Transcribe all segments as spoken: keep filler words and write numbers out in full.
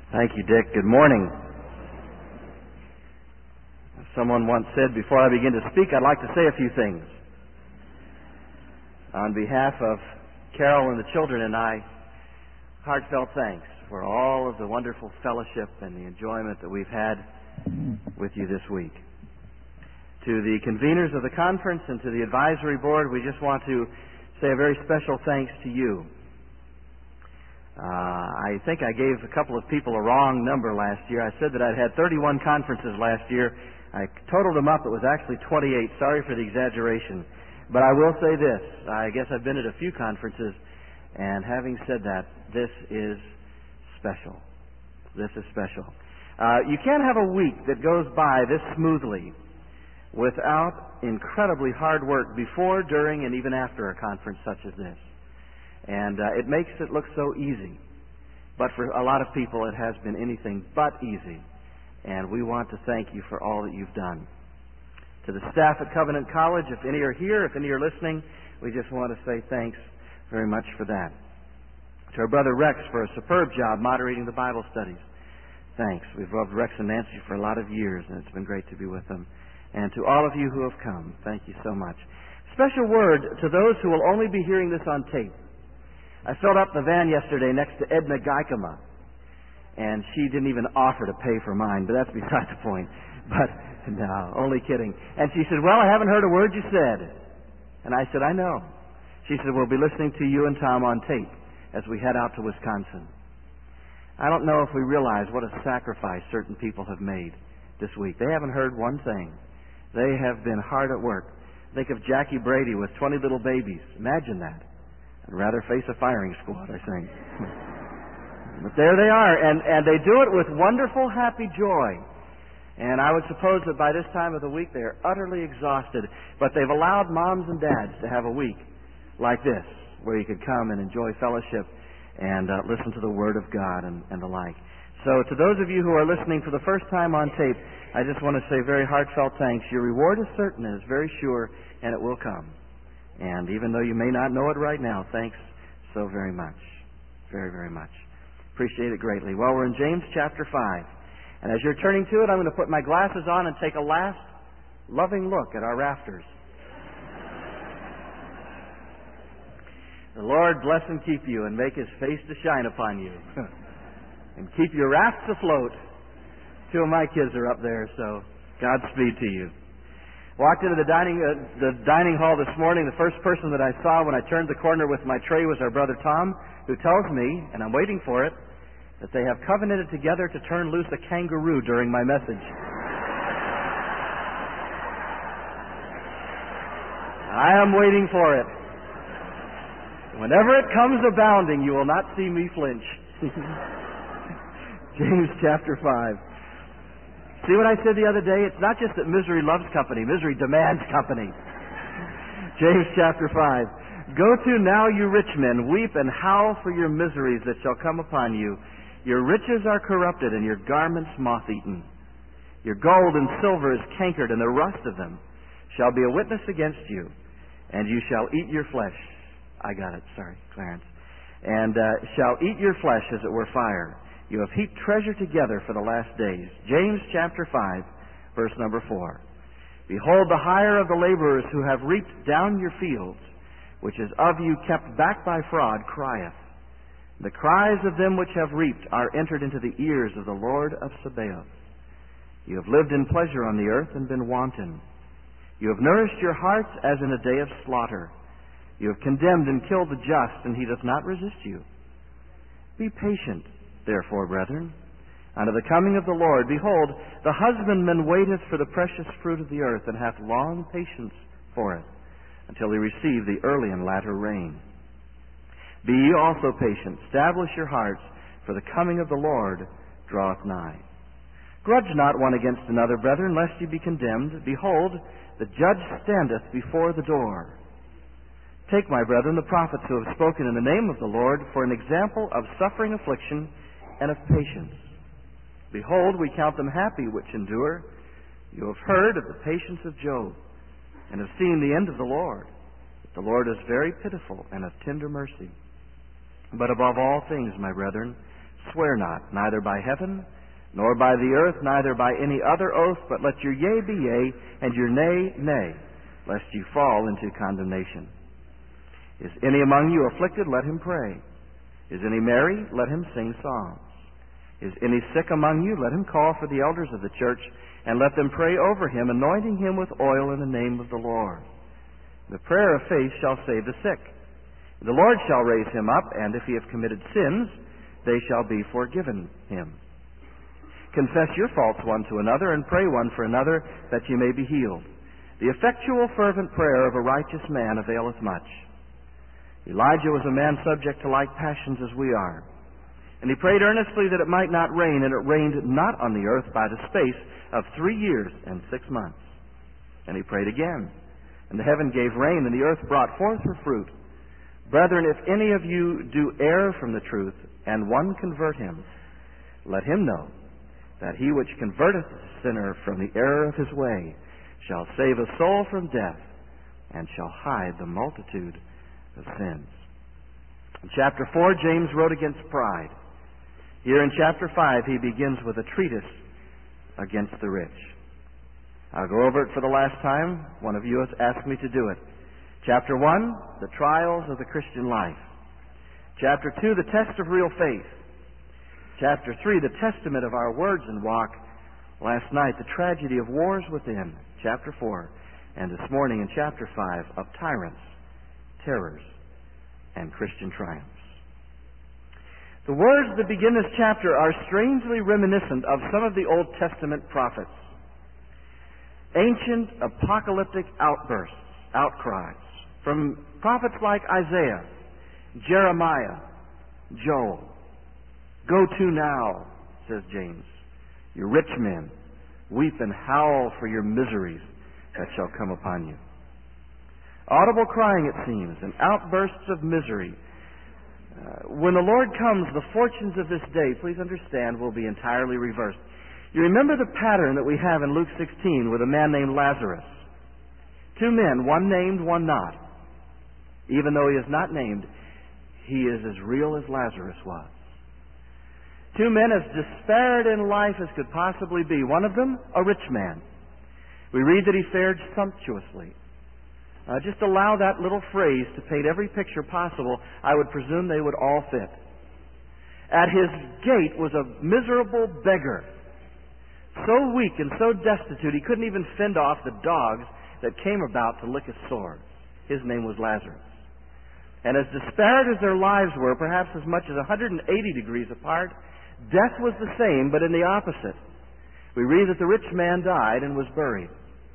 Thank you, Dick. Good morning. Someone once said, before I begin to speak, I'd like to say a few things. On behalf of Carol and the children and I, heartfelt thanks for all of the wonderful fellowship and the enjoyment that we've had with you this week. To the conveners of the conference and to the advisory board, we just want to say a very special thanks to you. Uh, I think I gave a couple of people a wrong number last year. I said that I'd had thirty-one conferences last year. I totaled them up. It was actually twenty-eight. Sorry for the exaggeration. But I will say this. I guess I've been at a few conferences, and having said that, this is special. This is special. Uh, you can't have a week that goes by this smoothly without incredibly hard work before, during, and even after a conference such as this. And uh, it makes it look so easy. But for a lot of people, it has been anything but easy. And we want to thank you for all that you've done. To the staff at Covenant College, if any are here, if any are listening, we just want to say thanks very much for that. To our brother Rex for a superb job moderating the Bible studies. Thanks. We've loved Rex and Nancy for a lot of years, and it's been great to be with them. And to all of you who have come, thank you so much. Special word to those who will only be hearing this on tape. I filled up the van yesterday next to Edna Geikema, and she didn't even offer to pay for mine, but that's beside the point. But, no, only kidding. And she said, well, I haven't heard a word you said. And I said, I know. She said, we'll be listening to you and Tom on tape as we head out to Wisconsin. I don't know if we realize what a sacrifice certain people have made this week. They haven't heard one thing. They have been hard at work. Think of Jackie Brady with twenty little babies. Imagine that. I'd rather face a firing squad, I think. But there they are, and, and they do it with wonderful, happy joy. And I would suppose that by this time of the week they are utterly exhausted, but they've allowed moms and dads to have a week like this, where you could come and enjoy fellowship and uh, listen to the Word of God and, and the like. So to those of you who are listening for the first time on tape, I just want to say very heartfelt thanks. Your reward is certain, and it's very sure, and it will come. And even though you may not know it right now, thanks so very much. Very, very much. Appreciate it greatly. Well, we're in James chapter five. And as you're turning to it, I'm going to put my glasses on and take a last loving look at our rafters. The Lord bless and keep you and make His face to shine upon you. And keep your rafts afloat. Two of my kids are up there, so Godspeed to you. Walked into the dining uh, the dining hall this morning. The first person that I saw when I turned the corner with my tray was our brother Tom, who tells me, and I'm waiting for it, that they have covenanted together to turn loose a kangaroo during my message. I am waiting for it. Whenever it comes abounding, you will not see me flinch. James chapter five. See what I said the other day? It's not just that misery loves company. Misery demands company. James chapter five. Go to now, you rich men, weep and howl for your miseries that shall come upon you. Your riches are corrupted and your garments moth-eaten. Your gold and silver is cankered, and the rust of them shall be a witness against you. And you shall eat your flesh. I got it. Sorry, Clarence. And uh, shall eat your flesh as it were fire. You have heaped treasure together for the last days. James chapter five, verse number four. Behold, the hire of the laborers who have reaped down your fields, which is of you kept back by fraud, crieth. The cries of them which have reaped are entered into the ears of the Lord of Sabaoth. You have lived in pleasure on the earth and been wanton. You have nourished your hearts as in a day of slaughter. You have condemned and killed the just, and he doth not resist you. Be patient, therefore, brethren, unto the coming of the Lord. Behold, the husbandman waiteth for the precious fruit of the earth, and hath long patience for it, until he receive the early and latter rain. Be ye also patient, establish your hearts, for the coming of the Lord draweth nigh. Grudge not one against another, brethren, lest ye be condemned. Behold, the judge standeth before the door. Take, my brethren, the prophets who have spoken in the name of the Lord, for an example of suffering affliction and of patience. Behold, we count them happy which endure. You have heard of the patience of Job, and have seen the end of the Lord. The Lord is very pitiful and of tender mercy. But above all things, my brethren, Swear not, neither by heaven, nor by the earth, neither by any other oath, but let your yea be yea, and your nay, nay, lest you fall into condemnation. Is any among you afflicted? Let him pray. Is any merry? Let him sing psalms. Is any sick among you? Let him call for the elders of the church, and let them pray over him, anointing him with oil in the name of the Lord. The prayer of faith shall save the sick. The Lord shall raise him up, and if he have committed sins, they shall be forgiven him. Confess your faults one to another, and pray one for another, that you may be healed. The effectual fervent prayer of a righteous man availeth much. Elijah was a man subject to like passions as we are. And he prayed earnestly that it might not rain, and it rained not on the earth by the space of three years and six months. And he prayed again, and the heaven gave rain, and the earth brought forth her fruit. Brethren, if any of you do err from the truth, and one convert him, let him know that he which converteth the sinner from the error of his way shall save a soul from death, and shall hide the multitude of sins. In chapter four, James wrote against pride. Here in chapter five, he begins with a treatise against the rich. I'll go over it for the last time. One of you has asked me to do it. Chapter one, the trials of the Christian life. Chapter two, the test of real faith. Chapter three, the testament of our words and walk. Last night, the tragedy of wars within. Chapter four. And this morning in chapter five, of tyrants, terrors, and Christian triumphs. The words that begin this chapter are strangely reminiscent of some of the Old Testament prophets. Ancient apocalyptic outbursts, outcries, from prophets like Isaiah, Jeremiah, Joel. Go to now, says James, you rich men, weep and howl for your miseries that shall come upon you. Audible crying, it seems, and outbursts of misery. Uh, when the Lord comes, the fortunes of this day, please understand, will be entirely reversed. You remember the pattern that we have in Luke sixteen with a man named Lazarus. Two men, one named, one not. Even though he is not named, he is as real as Lazarus was. Two men as despaired in life as could possibly be. One of them, a rich man. We read that he fared sumptuously. Uh, just allow that little phrase to paint every picture possible. I would presume they would all fit. At his gate was a miserable beggar, so weak and so destitute he couldn't even fend off the dogs that came about to lick his sores. His name was Lazarus. And as disparate as their lives were, perhaps as much as one hundred eighty degrees apart, death was the same, but in the opposite. We read that the rich man died and was buried.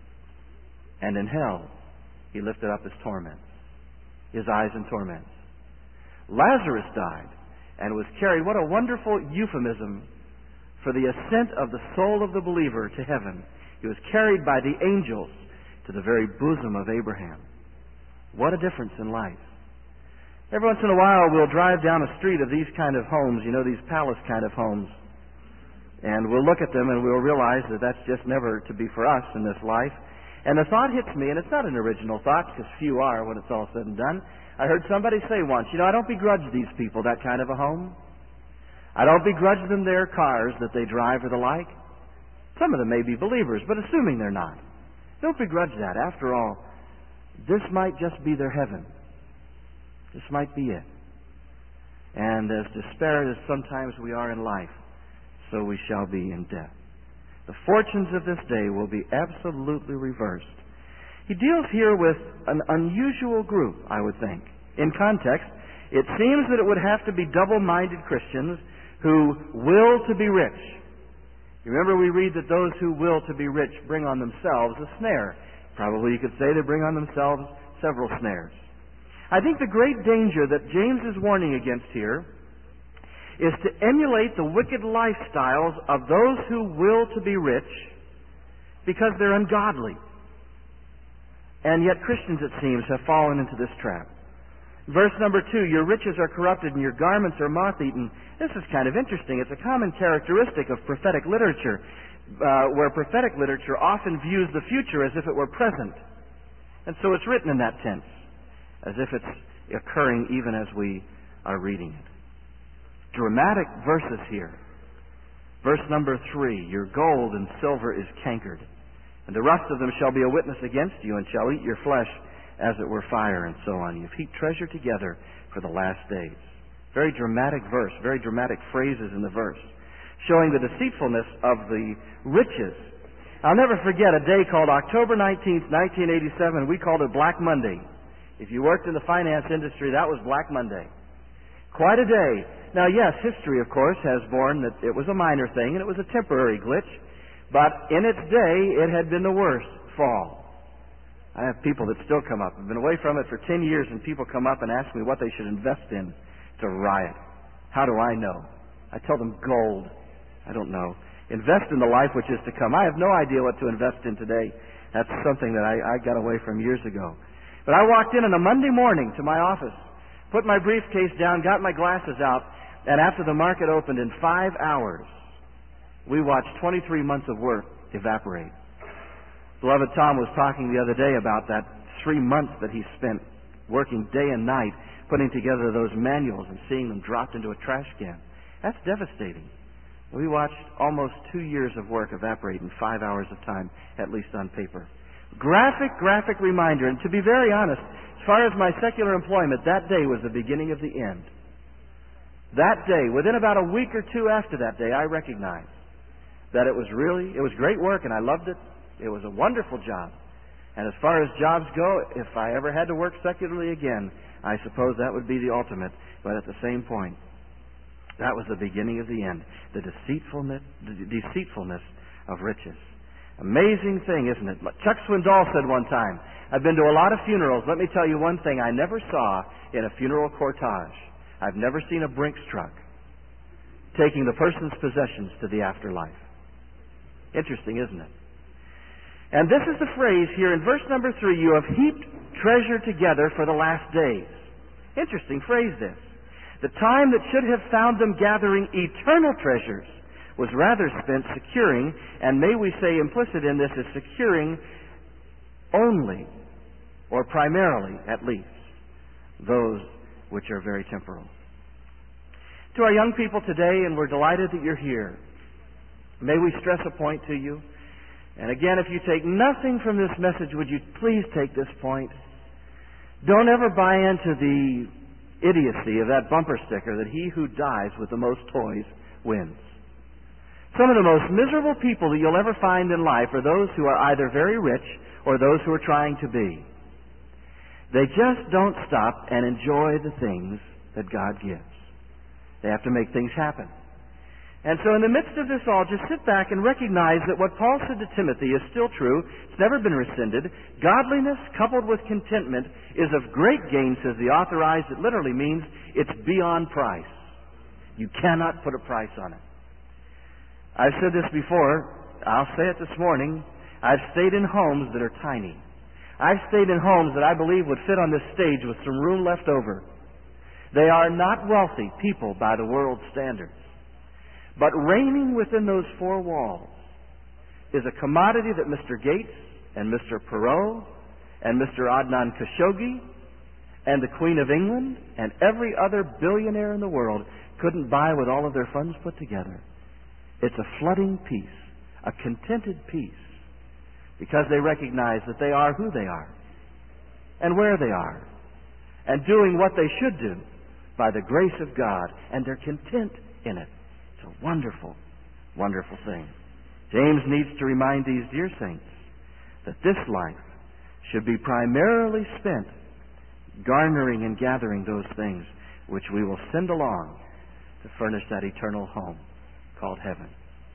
And in hell, he lifted up his torments, his eyes in torments. Lazarus died and was carried. What a wonderful euphemism for the ascent of the soul of the believer to heaven. He was carried by the angels to the very bosom of Abraham. What a difference in life. Every once in a while we'll drive down a street of these kind of homes, you know, these palace kind of homes. And we'll look at them and we'll realize that that's just never to be for us in this life. And the thought hits me, and it's not an original thought, because few are when it's all said and done. I heard somebody say once, you know, I don't begrudge these people that kind of a home. I don't begrudge them their cars that they drive or the like. Some of them may be believers, but assuming they're not. Don't begrudge that. After all, this might just be their heaven. This might be it. And as disparate as sometimes we are in life, so we shall be in death. The fortunes of this day will be absolutely reversed. He deals here with an unusual group, I would think. In context, it seems that it would have to be double-minded Christians who will to be rich. You remember we read that those who will to be rich bring on themselves a snare. Probably you could say they bring on themselves several snares. I think the great danger that James is warning against here is to emulate the wicked lifestyles of those who will to be rich because they're ungodly. And yet Christians, it seems, have fallen into this trap. Verse number two, your riches are corrupted and your garments are moth-eaten. This is kind of interesting. It's a common characteristic of prophetic literature, uh, where prophetic literature often views the future as if it were present. And so it's written in that tense, as if it's occurring even as we are reading it. dramatic verses here. Verse number three, your gold and silver is cankered, and the rust of them shall be a witness against you, and shall eat your flesh as it were fire, and so on. You've heaped treasure together for the last days. Very dramatic verse, very dramatic phrases in the verse, showing the deceitfulness of the riches. I'll never forget a day called October nineteenth, nineteen eighty-seven. We called it Black Monday. If you worked in the finance industry, that was Black Monday. Quite a day. Now, yes, history, of course, has borne that it was a minor thing and it was a temporary glitch, but in its day, it had been the worst fall. I have people that still come up. I've been away from it for ten years, and people come up and ask me what they should invest in to riot. How do I know? I tell them gold. I don't know. Invest in the life which is to come. I have no idea what to invest in today. That's something that I, I got away from years ago. But I walked in on a Monday morning to my office, put my briefcase down, got my glasses out, and after the market opened in five hours, we watched twenty-three months of work evaporate. Beloved Tom was talking the other day about that three months that he spent working day and night, putting together those manuals and seeing them dropped into a trash can. That's devastating. We watched almost two years of work evaporate in five hours of time, at least on paper. Graphic, graphic reminder. And to be very honest, as far as my secular employment, that day was the beginning of the end. That day, within about a week or two after that day, I recognized that it was really, it was great work and I loved it. It was a wonderful job. And as far as jobs go, if I ever had to work secularly again, I suppose that would be the ultimate. But at the same point, that was the beginning of the end. The deceitfulness, the deceitfulness of riches. Amazing thing, isn't it? Chuck Swindoll said one time, I've been to a lot of funerals. Let me tell you one thing I never saw in a funeral cortege. I've never seen a Brinks truck taking the person's possessions to the afterlife. Interesting, isn't it? And this is the phrase here in verse number three, you have heaped treasure together for the last days. Interesting phrase this. The time that should have found them gathering eternal treasures was rather spent securing, and may we say implicit in this is securing only, or primarily at least, those which are very temporal. To our young people today, and we're delighted that you're here, may we stress a point to you. And again, if you take nothing from this message, would you please take this point? Don't ever buy into the idiocy of that bumper sticker that he who dies with the most toys wins. Some of the most miserable people that you'll ever find in life are those who are either very rich or those who are trying to be. They just don't stop and enjoy the things that God gives. They have to make things happen. And so in the midst of this all, just sit back and recognize that what Paul said to Timothy is still true. It's never been rescinded. Godliness coupled with contentment is of great gain, says the authorized. It literally means it's beyond price. You cannot put a price on it. I've said this before. I'll say it this morning. I've stayed in homes that are tiny. I've stayed in homes that I believe would fit on this stage with some room left over. They are not wealthy people by the world's standards. But reigning within those four walls is a commodity that Mister Gates and Mister Perot and Mister Adnan Khashoggi and the Queen of England and every other billionaire in the world couldn't buy with all of their funds put together. It's a flooding peace, a contented peace, because they recognize that they are who they are and where they are and doing what they should do by the grace of God, and they're content in it. It's a wonderful, wonderful thing. James needs to remind these dear saints that this life should be primarily spent garnering and gathering those things which we will send along to furnish that eternal home called heaven.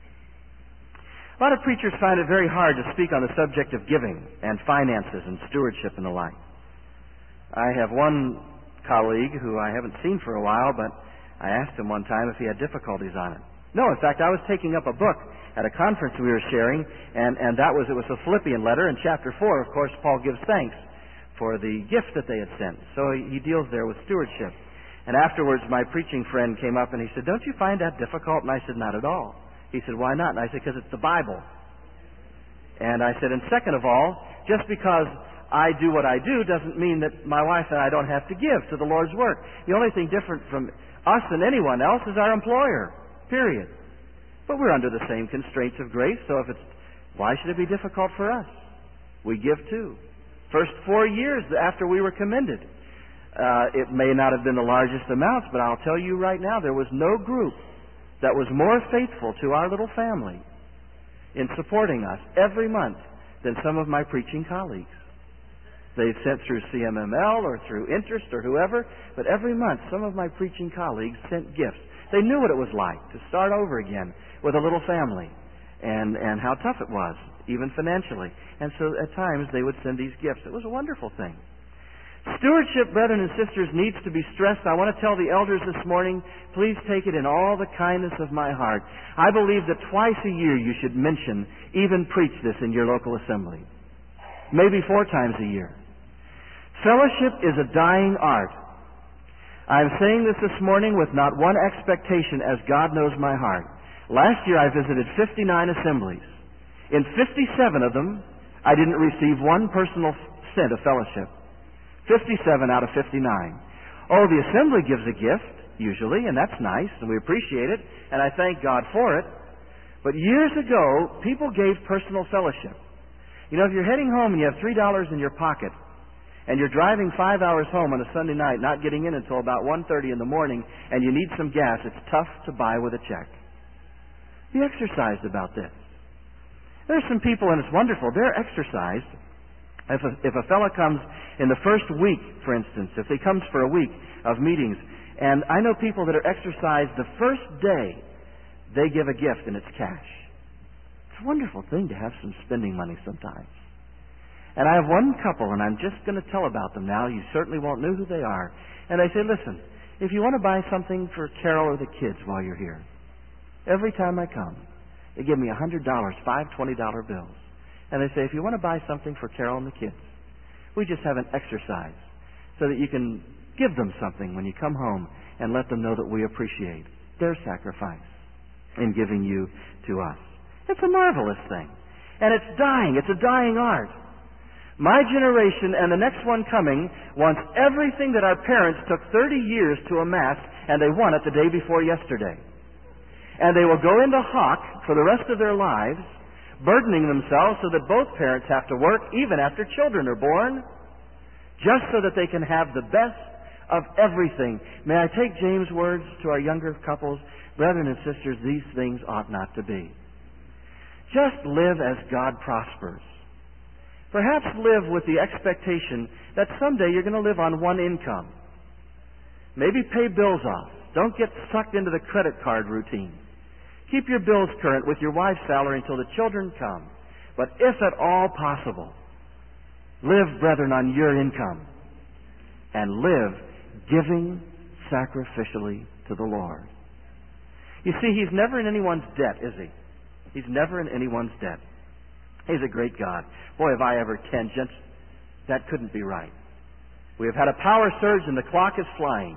A lot of preachers find it very hard to speak on the subject of giving and finances and stewardship and the like. I have one colleague who I haven't seen for a while, but I asked him one time if he had difficulties on it. No, in fact, I was taking up a book at a conference we were sharing, and, and that was, it was a Philippian letter. In chapter four, of course, Paul gives thanks for the gift that they had sent. So he, he deals there with stewardship. And afterwards, my preaching friend came up and he said, don't you find that difficult? And I said, not at all. He said, why not? And I said, because it's the Bible. And I said, and second of all, just because I do what I do doesn't mean that my wife and I don't have to give to the Lord's work. The only thing different from us and anyone else is our employer, period. But we're under the same constraints of grace, so if it's, why should it be difficult for us? We give too. First four years after we were commended, uh, it may not have been the largest amounts, but I'll tell you right now, there was no group that was more faithful to our little family in supporting us every month than some of my preaching colleagues. They've sent through C M M L or through interest or whoever, but every month some of my preaching colleagues sent gifts. They knew what it was like to start over again with a little family and, and how tough it was, even financially. And so at times they would send these gifts. It was a wonderful thing. Stewardship, brethren and sisters, needs to be stressed. I want to tell the elders this morning, please take it in all the kindness of my heart. I believe that twice a year you should mention, even preach this in your local assembly. Maybe four times a year. Fellowship is a dying art. I'm saying this this morning with not one expectation, as God knows my heart. Last year I visited fifty-nine assemblies. In fifty-seven of them, I didn't receive one personal cent of fellowship. fifty-seven out of fifty-nine. Oh, the assembly gives a gift, usually, and that's nice, and we appreciate it, and I thank God for it. But years ago, people gave personal fellowship. You know, if you're heading home and you have three dollars in your pocket, and you're driving five hours home on a Sunday night, not getting in until about one thirty in the morning, and you need some gas, it's tough to buy with a check. Be exercised about this. There's some people, and it's wonderful, they're exercised. If a, if a fellow comes in the first week, for instance, if he comes for a week of meetings, and I know people that are exercised the first day, they give a gift and it's cash. It's a wonderful thing to have some spending money sometimes. And I have one couple, and I'm just going to tell about them now. You certainly won't know who they are. And they say, listen, if you want to buy something for Carol or the kids while you're here, every time I come, they give me one hundred dollars, five twenty-dollar bills. And they say, if you want to buy something for Carol and the kids, we just have an exercise so that you can give them something when you come home and let them know that we appreciate their sacrifice in giving you to us. It's a marvelous thing. And it's dying. It's a dying art. My generation and the next one coming wants everything that our parents took thirty years to amass, and they want it the day before yesterday. And they will go into hock for the rest of their lives, burdening themselves so that both parents have to work even after children are born, just so that they can have the best of everything. May I take James' words to our younger couples? Brethren and sisters, these things ought not to be. Just live as God prospers. Perhaps live with the expectation that someday you're going to live on one income. Maybe pay bills off. Don't get sucked into the credit card routine. Keep your bills current with your wife's salary until the children come. But if at all possible, live, brethren, on your income. And live giving sacrificially to the Lord. You see, He's never in anyone's debt, is He? He's never in anyone's debt. He's a great God. Boy, have I ever tangent. That couldn't be right. We have had a power surge and the clock is flying.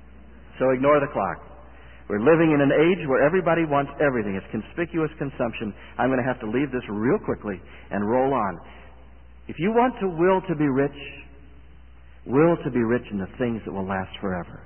So ignore the clock. We're living in an age where everybody wants everything. It's conspicuous consumption. I'm going to have to leave this real quickly and roll on. If you want to will to be rich, will to be rich in the things that will last forever,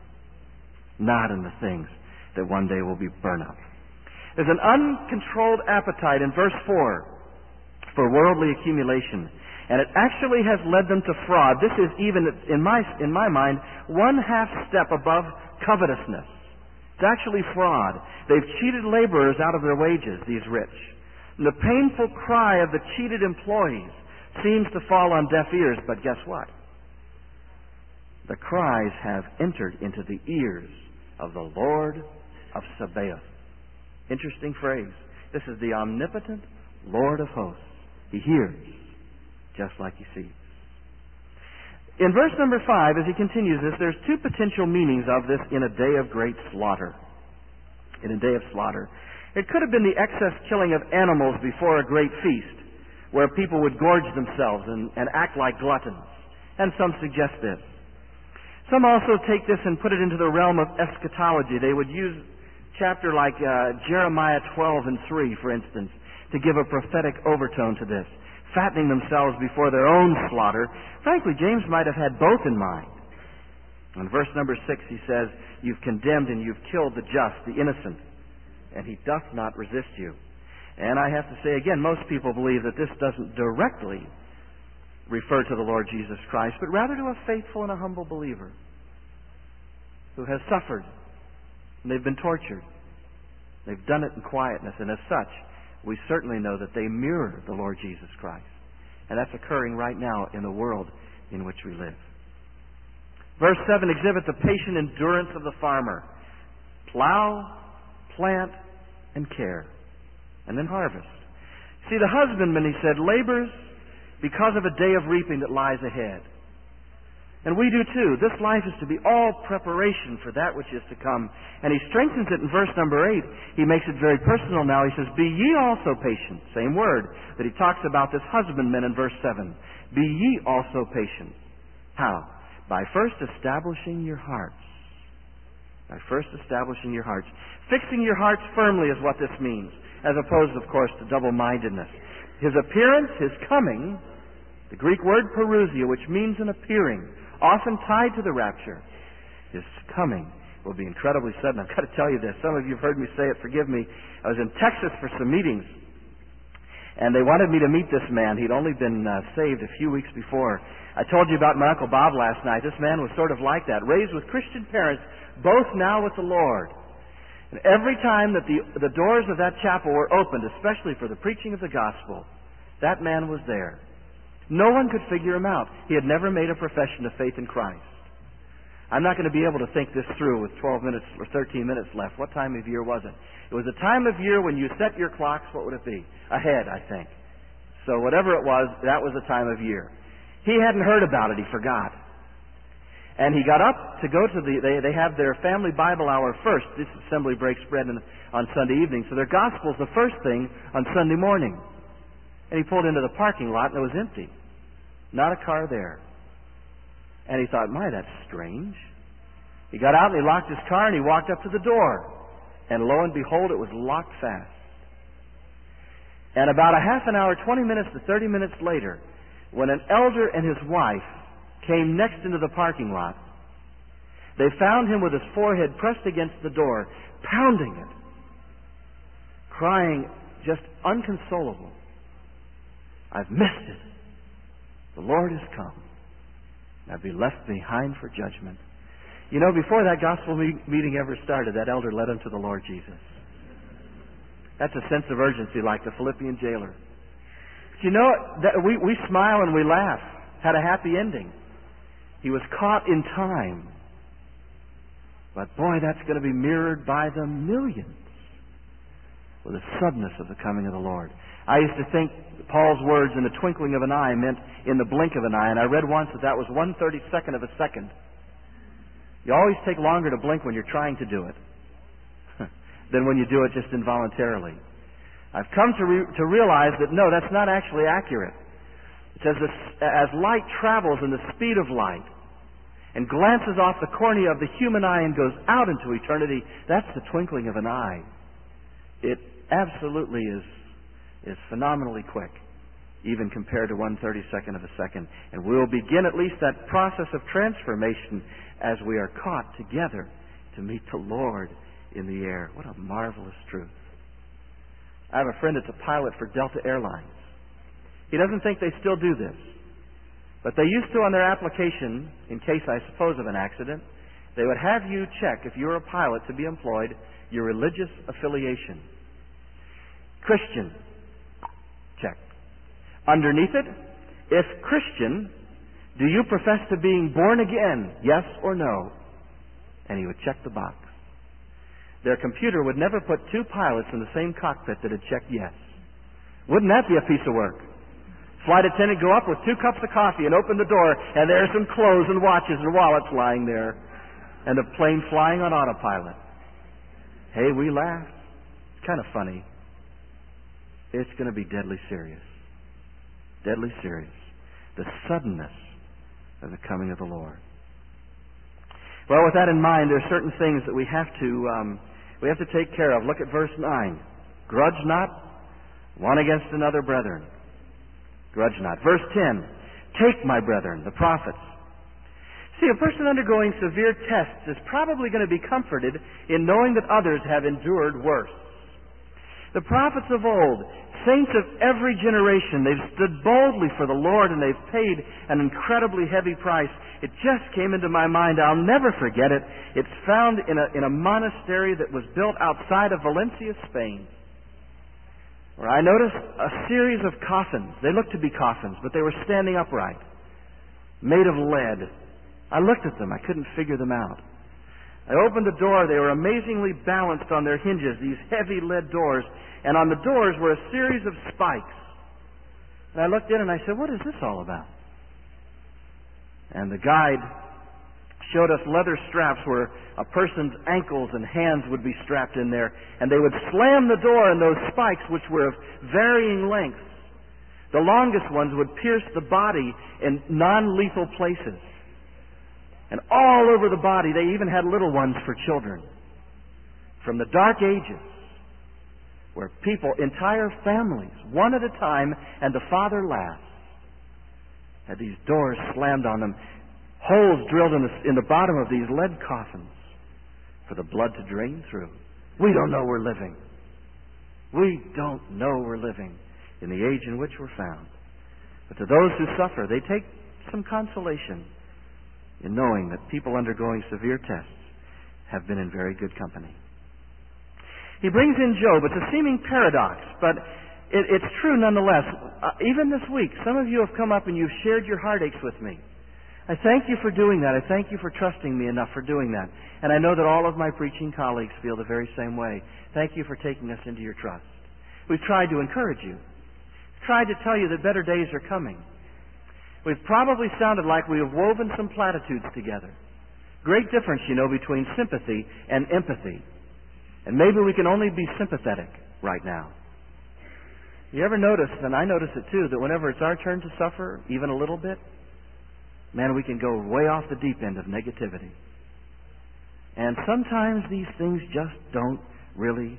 not in the things that one day will be burned up. There's an uncontrolled appetite in verse four for worldly accumulation, and it actually has led them to fraud. This is even, in my, in my mind, one half step above covetousness. It's actually fraud. They've cheated laborers out of their wages, these rich. And the painful cry of the cheated employees seems to fall on deaf ears, but guess what? The cries have entered into the ears of the Lord of Sabaoth. Interesting phrase. This is the omnipotent Lord of hosts. He hears just like He sees. In verse number five, as he continues this, there's two potential meanings of this in a day of great slaughter. In a day of slaughter. It could have been the excess killing of animals before a great feast, where people would gorge themselves and, and act like gluttons. And some suggest this. Some also take this and put it into the realm of eschatology. They would use chapter like uh, Jeremiah twelve and three, for instance, to give a prophetic overtone to this. fattening themselves before their own slaughter. Frankly, James might have had both in mind. In verse number six, he says, "You've condemned and you've killed the just, the innocent, and he doth not resist you." And I have to say again, most people believe that this doesn't directly refer to the Lord Jesus Christ, but rather to a faithful and a humble believer who has suffered, and they've been tortured. They've done it in quietness, and as such, we certainly know that they mirror the Lord Jesus Christ. And that's occurring right now in the world in which we live. Verse seven, exhibit the patient endurance of the farmer. Plow, plant, and care, and then harvest. See, the husbandman, he said, labors because of a day of reaping that lies ahead. And we do too. This life is to be all preparation for that which is to come. And he strengthens it in verse number eight. He makes it very personal now. He says, "Be ye also patient." Same word that he talks about this husbandman in verse seven. "Be ye also patient." How? By first establishing your hearts. By first establishing your hearts. Fixing your hearts firmly is what this means, as opposed, of course, to double-mindedness. His appearance, his coming, the Greek word parousia, which means an appearing, often tied to the rapture. His coming will be incredibly sudden. I've got to tell you this. Some of you have heard me say it. Forgive me. I was in Texas for some meetings, and they wanted me to meet this man. He'd only been uh, saved a few weeks before. I told you about my Uncle Bob last night. This man was sort of like that, raised with Christian parents, both now with the Lord. And every time that the, the doors of that chapel were opened, especially for the preaching of the gospel, that man was there. No one could figure him out. He had never made a profession of faith in Christ. I'm not going to be able to think this through with twelve minutes or thirteen minutes left. What time of year was it? It was a time of year when you set your clocks, what would it be? Ahead, I think. So whatever it was, that was the time of year. He hadn't heard about it. He forgot. And he got up to go to the, they, they have their family Bible hour first. This assembly breaks bread in, on Sunday evening. So their gospel's the first thing on Sunday morning. And he pulled into the parking lot and it was empty. Not a car there. And he thought, my, that's strange. He got out and he locked his car and he walked up to the door. And lo and behold, it was locked fast. And about a half an hour, twenty minutes to thirty minutes later, when an elder and his wife came next into the parking lot, they found him with his forehead pressed against the door, pounding it, crying just unconsolable. I've missed it. The Lord has come. I'll be left behind for judgment. You know, before that gospel meeting ever started, that elder led him to the Lord Jesus. That's a sense of urgency like the Philippian jailer. But you know, that we, we smile and we laugh. Had a happy ending. He was caught in time. But boy, that's going to be mirrored by the millions with the suddenness of the coming of the Lord. I used to think Paul's words, in the twinkling of an eye, meant in the blink of an eye, and I read once that that was one thirty-second of a second. You always take longer to blink when you're trying to do it than when you do it just involuntarily. I've come to, re- to realize that no, that's not actually accurate. It says this, as light travels in the speed of light and glances off the cornea of the human eye and goes out into eternity, that's the twinkling of an eye. It absolutely is is phenomenally quick, even compared to one thirty-second of a second. And we'll begin at least that process of transformation as we are caught together to meet the Lord in the air. What a marvelous truth. I have a friend that's a pilot for Delta Airlines. He doesn't think they still do this. But they used to on their application, in case, I suppose, of an accident, they would have you check, if you're a pilot to be employed, your religious affiliation. Christian. Check. Underneath it, if Christian, do you profess to being born again? Yes or no? And he would check the box. Their computer would never put two pilots in the same cockpit that had checked yes. Wouldn't that be a piece of work? Flight attendant go up with two cups of coffee and open the door, and there's some clothes and watches and wallets lying there, and the plane flying on autopilot. Hey, we laugh. It's kind of funny. It's going to be deadly serious. Deadly serious. The suddenness of the coming of the Lord. Well, with that in mind, there are certain things that we have to um, we have to take care of. Look at verse nine. Grudge not one against another, brethren. Grudge not. Verse ten, take, my brethren, the prophets. See, a person undergoing severe tests is probably going to be comforted in knowing that others have endured worse. The prophets of old, saints of every generation, they've stood boldly for the Lord and they've paid an incredibly heavy price. It just came into my mind. I'll never forget it. It's found in a, in a monastery that was built outside of Valencia, Spain, where I noticed a series of coffins. They looked to be coffins, but they were standing upright, made of lead. I looked at them. I couldn't figure them out. I opened the door. They were amazingly balanced on their hinges, these heavy lead doors, and on the doors were a series of spikes. And I looked in and I said, what is this all about? And the guide showed us leather straps where a person's ankles and hands would be strapped in there, and they would slam the door, and those spikes, which were of varying lengths, the longest ones would pierce the body in non-lethal places. And all over the body, they even had little ones for children. From the Dark Ages, where people, entire families, one at a time, and the father last, had these doors slammed on them, holes drilled in the, in the bottom of these lead coffins for the blood to drain through. We don't know we're living. We don't know we're living in the age in which we're found. But to those who suffer, they take some consolation in knowing that people undergoing severe tests have been in very good company. He brings in Job. It's a seeming paradox, but it, it's true nonetheless. Uh, even this week, some of you have come up and you've shared your heartaches with me. I thank you for doing that. I thank you for trusting me enough for doing that. And I know that all of my preaching colleagues feel the very same way. Thank you for taking us into your trust. We've tried to encourage you. Tried to tell you that better days are coming. We've probably sounded like we have woven some platitudes together. Great difference, you know, between sympathy and empathy. And maybe we can only be sympathetic right now. You ever notice, and I notice it too, that whenever it's our turn to suffer, even a little bit, man, we can go way off the deep end of negativity. And sometimes these things just don't really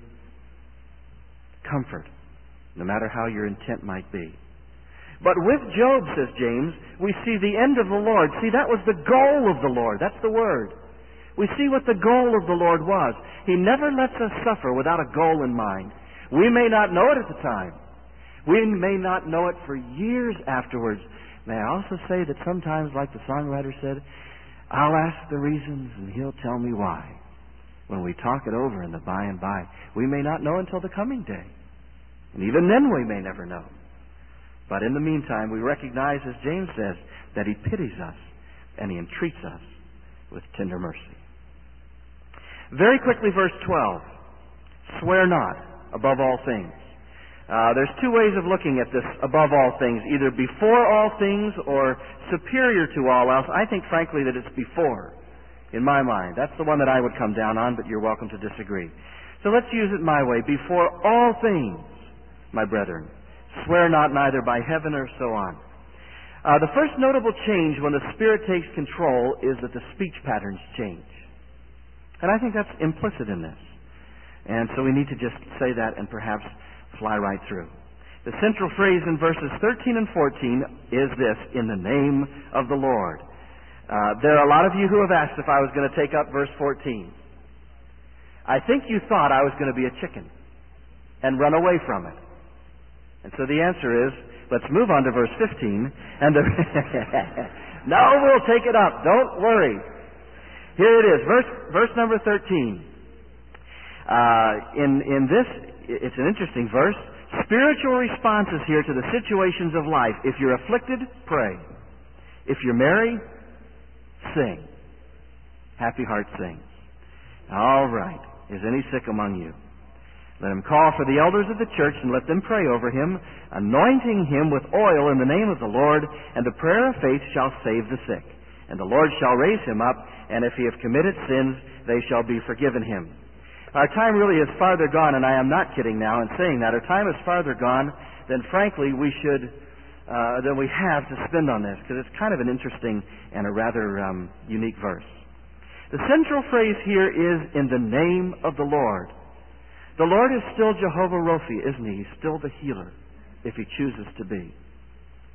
comfort, no matter how your intent might be. But with Job, says James, we see the end of the Lord. See, that was the goal of the Lord. That's the word. We see what the goal of the Lord was. He never lets us suffer without a goal in mind. We may not know it at the time. We may not know it for years afterwards. May I also say that sometimes, like the songwriter said, I'll ask the reasons and He'll tell me why. When we talk it over in the by and by, we may not know until the coming day. And even then we may never know. But in the meantime, we recognize, as James says, that He pities us and He entreats us with tender mercy. Very quickly, verse twelve. Swear not above all things. Uh, there's two ways of looking at this above all things, either before all things or superior to all else. I think, frankly, that it's before, in my mind. That's the one that I would come down on, but you're welcome to disagree. So let's use it my way. Before all things, my brethren, swear not neither by heaven or so on. Uh, the first notable change when the Spirit takes control is that the speech patterns change. And I think that's implicit in this. And so we need to just say that and perhaps fly right through. The central phrase in verses thirteen and fourteen is this: in the name of the Lord. Uh, there are a lot of you who have asked if I was going to take up verse fourteen. I think you thought I was going to be a chicken and run away from it. And so the answer is, let's move on to verse fifteen. And the no, we'll take it up. Don't worry. Here it is, verse verse number thirteen. Uh, in in this, it's an interesting verse. Spiritual responses here to the situations of life. If you're afflicted, pray. If you're merry, sing. Happy heart sings. All right. Is any sick among you? Let him call for the elders of the church and let them pray over him, anointing him with oil in the name of the Lord, and the prayer of faith shall save the sick. And the Lord shall raise him up, and if he have committed sins, they shall be forgiven him. Our time really is farther gone, and I am not kidding now in saying that. Our time is farther gone than, frankly, we should, uh, than we have to spend on this, because it's kind of an interesting and a rather um, unique verse. The central phrase here is, in the name of the Lord. The Lord is still Jehovah Rophi, isn't He? He's still the healer, if He chooses to be.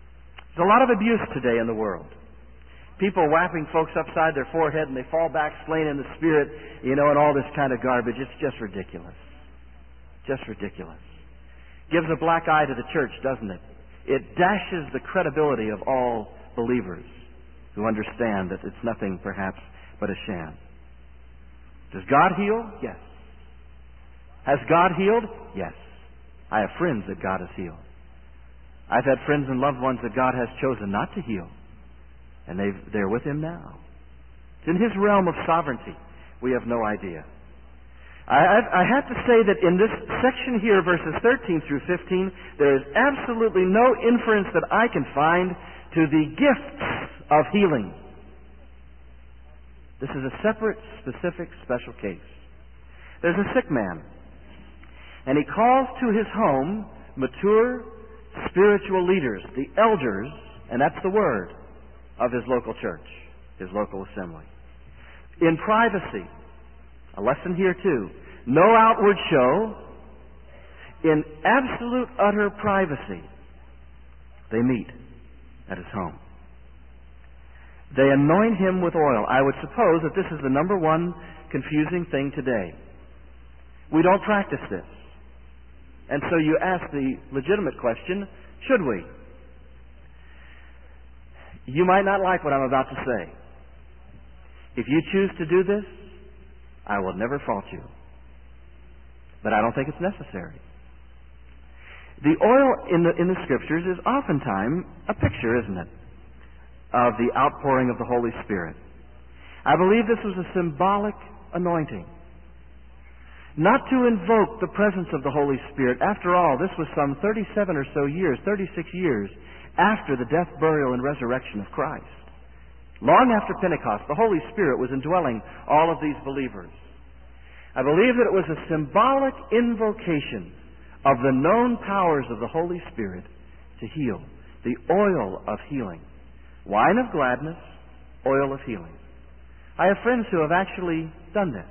There's a lot of abuse today in the world. People whapping folks upside their forehead and they fall back slain in the spirit, you know, and all this kind of garbage. It's just ridiculous. Just ridiculous. Gives a black eye to the church, doesn't it? It dashes the credibility of all believers who understand that it's nothing, perhaps, but a sham. Does God heal? Yes. Has God healed? Yes. I have friends that God has healed. I've had friends and loved ones that God has chosen not to heal, and they've, they're with Him now. It's in His realm of sovereignty. We have no idea. I, I, I have to say that in this section here, verses thirteen through fifteen, there is absolutely no inference that I can find to the gifts of healing. This is a separate, specific, special case. There's a sick man, and he calls to his home mature spiritual leaders, the elders, and that's the word, of his local church, his local assembly. In privacy, a lesson here too, no outward show, in absolute utter privacy, they meet at his home. They anoint him with oil. I would suppose that this is the number one confusing thing today. We don't practice this. And so you ask the legitimate question, should we? You might not like what I'm about to say. If you choose to do this, I will never fault you. But I don't think it's necessary. The oil in the, in the Scriptures is oftentimes a picture, isn't it, of the outpouring of the Holy Spirit. I believe this was a symbolic anointing. Not to invoke the presence of the Holy Spirit. After all, this was some thirty-seven or so years, thirty-six years after the death, burial, and resurrection of Christ. Long after Pentecost, the Holy Spirit was indwelling all of these believers. I believe that it was a symbolic invocation of the known powers of the Holy Spirit to heal. The oil of healing. Wine of gladness, oil of healing. I have friends who have actually done this.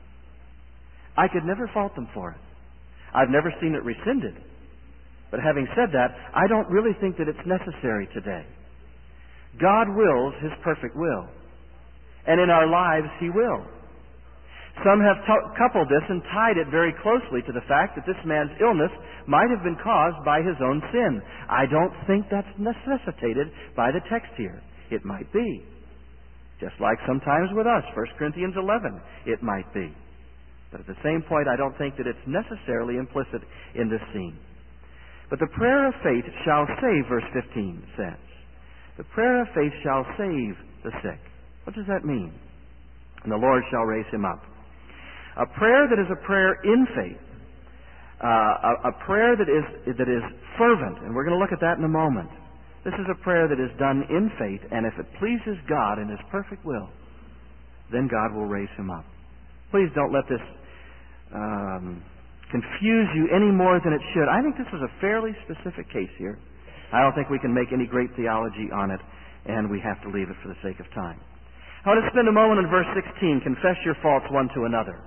I could never fault them for it. I've never seen it rescinded. But having said that, I don't really think that it's necessary today. God wills His perfect will. And in our lives, He will. Some have t- coupled this and tied it very closely to the fact that this man's illness might have been caused by his own sin. I don't think that's necessitated by the text here. It might be. Just like sometimes with us, First Corinthians eleven, it might be. But at the same point, I don't think that it's necessarily implicit in this scene. But the prayer of faith shall save, verse fifteen says. The prayer of faith shall save the sick. What does that mean? And the Lord shall raise him up. A prayer that is a prayer in faith, uh, a, a prayer that is that is fervent, and we're going to look at that in a moment. This is a prayer that is done in faith, and if it pleases God in His perfect will, then God will raise him up. Please don't let this um, confuse you any more than it should. I think this is a fairly specific case here. I don't think we can make any great theology on it, and we have to leave it for the sake of time. I want to spend a moment in verse sixteen. Confess your faults one to another.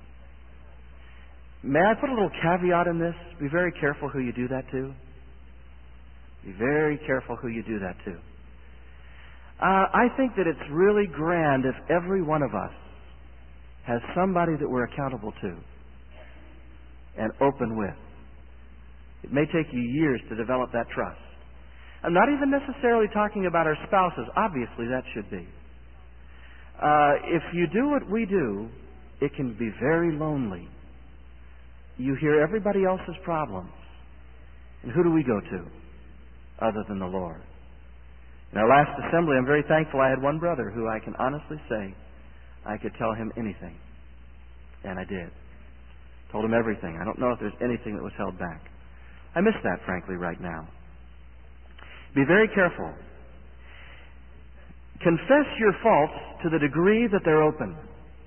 May I put a little caveat in this? Be very careful who you do that to. Be very careful who you do that to. Uh, I think that it's really grand if every one of us has somebody that we're accountable to and open with. It may take you years to develop that trust. I'm not even necessarily talking about our spouses. Obviously, that should be. Uh, if you do what we do, it can be very lonely. You hear everybody else's problems. And who do we go to other than the Lord? In our last assembly, I'm very thankful I had one brother who I can honestly say I could tell him anything. And I did. Told him everything. I don't know if there's anything that was held back. I miss that, frankly, right now. Be very careful. Confess your faults to the degree that they're open.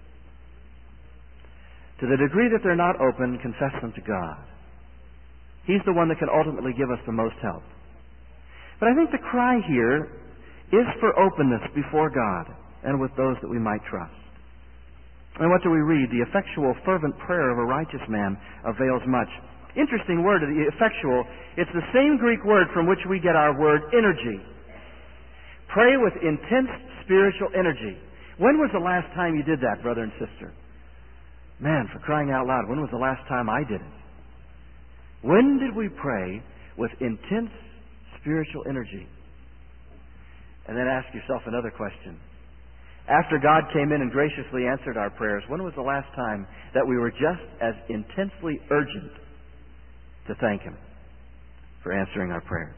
To the degree that they're not open, confess them to God. He's the one that can ultimately give us the most help. But I think the cry here is for openness before God and with those that we might trust. And what do we read? The effectual, fervent prayer of a righteous man avails much. Interesting word, the effectual. It's the same Greek word from which we get our word energy. Pray with intense spiritual energy. When was the last time you did that, brother and sister? Man, for crying out loud, when was the last time I did it? When did we pray with intense spiritual energy? And then ask yourself another question. After God came in and graciously answered our prayers, when was the last time that we were just as intensely urgent to thank Him for answering our prayers?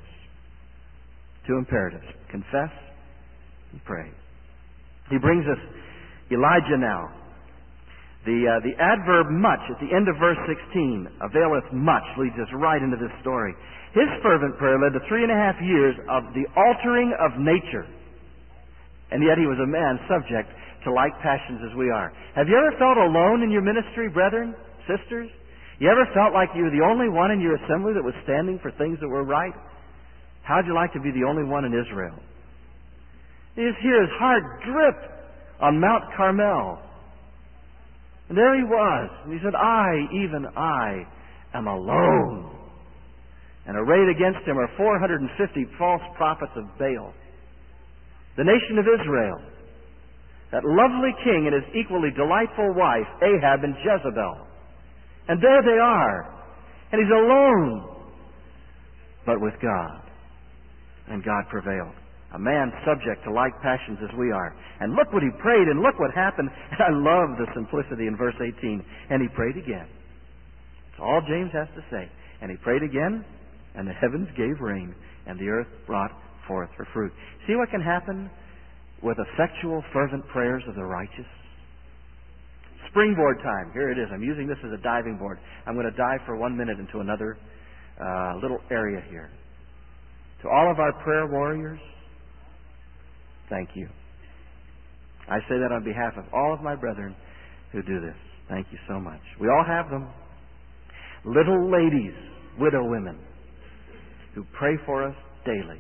Two imperatives: confess and pray. He brings us Elijah now. The, uh, the adverb much at the end of verse sixteen, availeth much, leads us right into this story. His fervent prayer led to three and a half years of the altering of nature. And yet he was a man subject to like passions as we are. Have you ever felt alone in your ministry, brethren, sisters? You ever felt like you were the only one in your assembly that was standing for things that were right? How'd you like to be the only one in Israel? He is here, his heart dripped on Mount Carmel. And there he was. And he said, I, even I, am alone. And arrayed against him are four hundred fifty false prophets of Baal. The nation of Israel, that lovely king and his equally delightful wife, Ahab and Jezebel. And there they are. And he's alone, but with God. And God prevailed. A man subject to like passions as we are. And look what he prayed, and look what happened. And I love the simplicity in verse eighteen. And he prayed again. That's all James has to say. And he prayed again, and the heavens gave rain, and the earth brought forth her fruit. See what can happen with effectual, fervent prayers of the righteous? Springboard time. Here it is. I'm using this as a diving board. I'm going to dive for one minute into another uh, little area here. To all of our prayer warriors, thank you. I say that on behalf of all of my brethren who do this. Thank you so much. We all have them. Little ladies, widow women, who pray for us daily.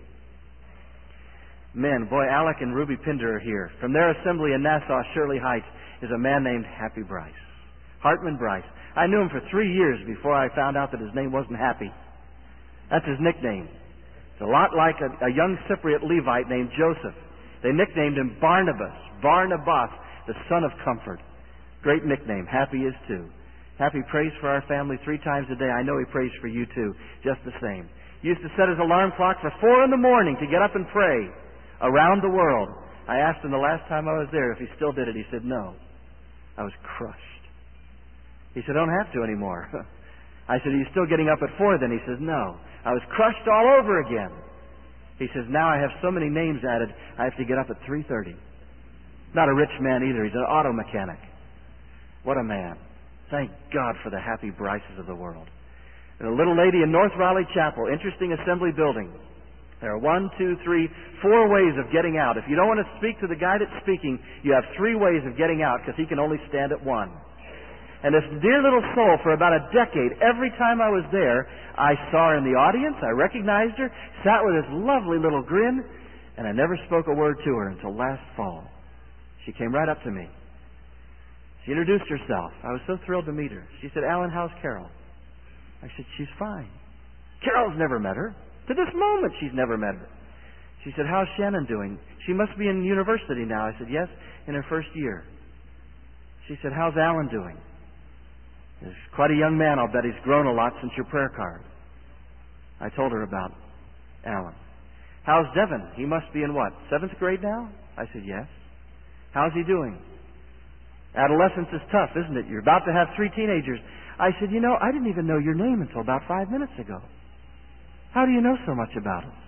Men, boy, Alec and Ruby Pinder are here. From their assembly in Nassau, Shirley Heights, is a man named Happy Bryce. Hartman Bryce. I knew him for three years before I found out that his name wasn't Happy. That's his nickname. It's a lot like a, a young Cypriot Levite named Joseph. They nicknamed him Barnabas, Barnabas, the son of comfort. Great nickname. Happy is too. Happy prays for our family three times a day. I know he prays for you too, just the same. He used to set his alarm clock for four in the morning to get up and pray around the world. I asked him the last time I was there if he still did it. He said no. I was crushed. He said, I don't have to anymore. I said, are you still getting up at four then? He says, no. I was crushed all over again. He says, now I have so many names added, I have to get up at three thirty. Not a rich man either. He's an auto mechanic. What a man. Thank God for the Happy Bryces of the world. And a little lady in North Raleigh Chapel, interesting assembly building. There are one, two, three, four ways of getting out. If you don't want to speak to the guy that's speaking, you have three ways of getting out because he can only stand at one. And this dear little soul, for about a decade, every time I was there, I saw her in the audience, I recognized her, sat with this lovely little grin, and I never spoke a word to her until last fall. She came right up to me. She introduced herself. I was so thrilled to meet her. She said, Alan, how's Carol? I said, she's fine. Carol's never met her. To this moment, she's never met her. She said, how's Shannon doing? She must be in university now. I said, yes, in her first year. She said, how's Alan doing? He's quite a young man. I'll bet he's grown a lot since your prayer card. I told her about Alan. How's Devin? He must be in what, seventh grade now? I said, yes. How's he doing? Adolescence is tough, isn't it? You're about to have three teenagers. I said, you know, I didn't even know your name until about five minutes ago. How do you know so much about us?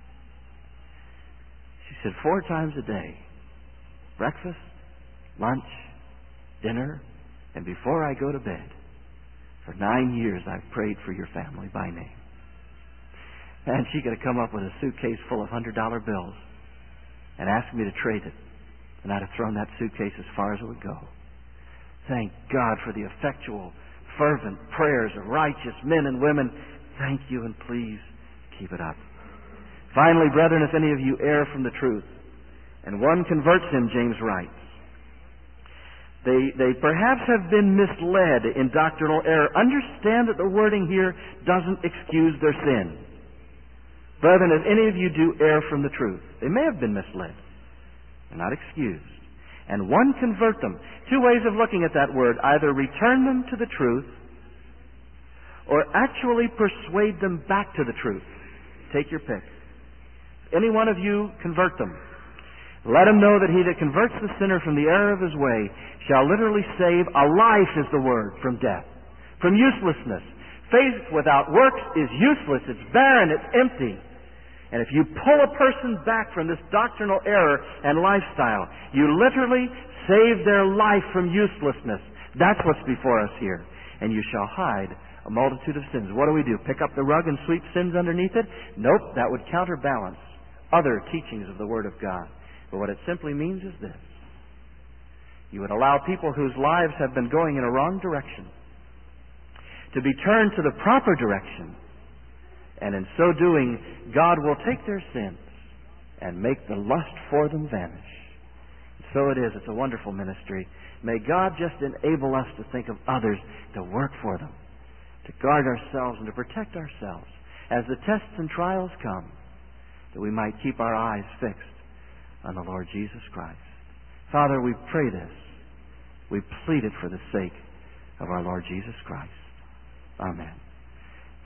She said, four times a day. Breakfast, lunch, dinner, and before I go to bed. For nine years I've prayed for your family by name. And she could have come up with a suitcase full of one hundred dollar bills and asked me to trade it. And I'd have thrown that suitcase as far as it would go. Thank God for the effectual, fervent prayers of righteous men and women. Thank you, and please keep it up. Finally, brethren, if any of you err from the truth, and one converts him, James writes, they, they perhaps have been misled in doctrinal error. Understand that the wording here doesn't excuse their sin. Brethren, if any of you do err from the truth, they may have been misled. They're not excused. And one, convert them. Two ways of looking at that word. Either return them to the truth, or actually persuade them back to the truth. Take your pick. Any one of you, convert them. Let them know that he that converts the sinner from the error of his way shall literally save a life, is the word, from death, from uselessness. Faith without works is useless. It's barren. It's empty. And if you pull a person back from this doctrinal error and lifestyle, you literally save their life from uselessness. That's what's before us here. And you shall hide a multitude of sins. What do we do? Pick up the rug and sweep sins underneath it? Nope, that would counterbalance other teachings of the Word of God. But what it simply means is this. You would allow people whose lives have been going in a wrong direction to be turned to the proper direction. And in so doing, God will take their sins and make the lust for them vanish. So it is. It's a wonderful ministry. May God just enable us to think of others, to work for them, to guard ourselves and to protect ourselves as the tests and trials come, that we might keep our eyes fixed on the Lord Jesus Christ. Father, we pray this. We plead it for the sake of our Lord Jesus Christ. Amen.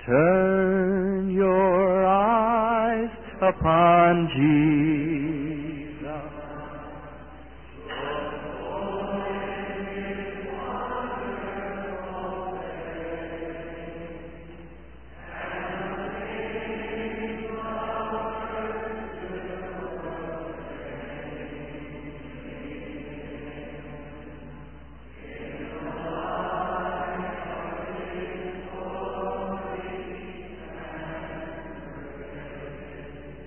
Turn your eyes upon Jesus.